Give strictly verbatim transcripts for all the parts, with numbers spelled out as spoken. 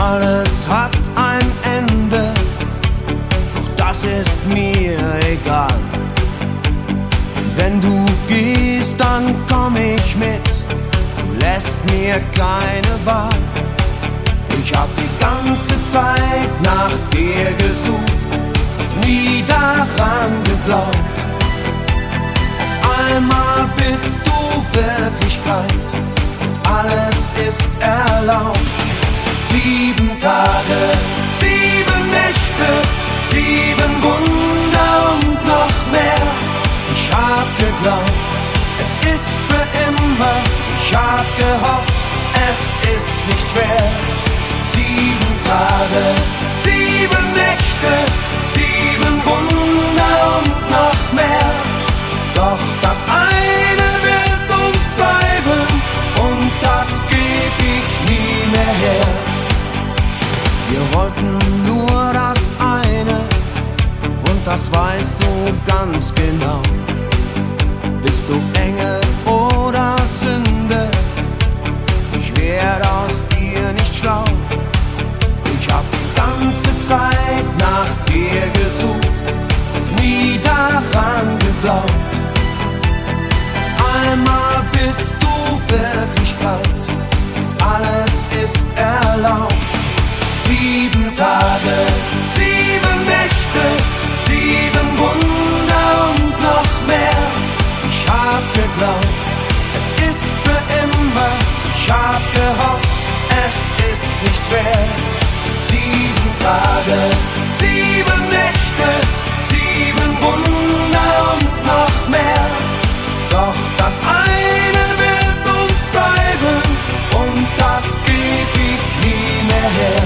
Alles hat ein Ende, doch das ist mir egal. Wenn du gehst, dann komm ich mit, du lässt mir keine Wahl. Ich hab die ganze Zeit nach dir gesucht, doch nie daran geglaubt. Einmal bist du Wirklichkeit und alles ist erlaubt. Sieben Tage, sieben Nächte, sieben Wunder und noch mehr. Ich hab geglaubt, es ist für immer. Ich hab gehofft, es ist nicht schwer. Sieben Tage, sieben Nächte, sieben Wunder und noch mehr. Doch das eine wird uns bleiben und das geb ich nie mehr her. Wir wollten nur das eine und das weißt du ganz genau. Bist du Engel oder Sünde? Ich werd aus dir nicht schlau. Ich hab die ganze Zeit nach dir gesucht, doch nie daran geglaubt. Einmal bist du Wirklichkeit, alles ist erlaubt. Sieben Tage, sieben Nächte, sieben Wunder und noch mehr. Ich hab geglaubt, es ist für immer. Ich hab gehofft, es ist nicht schwer. Sieben Tage, sieben Nächte, sieben Wunder und noch mehr. Doch das eine wird uns bleiben und das geb ich nie mehr her.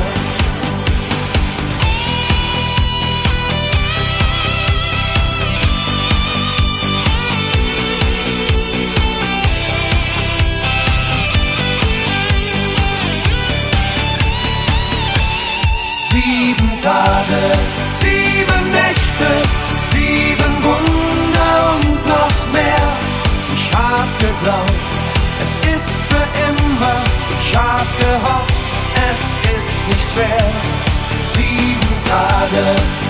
Sieben Tage, sieben Nächte, sieben Wunder und noch mehr. Ich hab geglaubt, es ist für immer. Ich hab gehofft, es ist nicht schwer. Sieben Tage,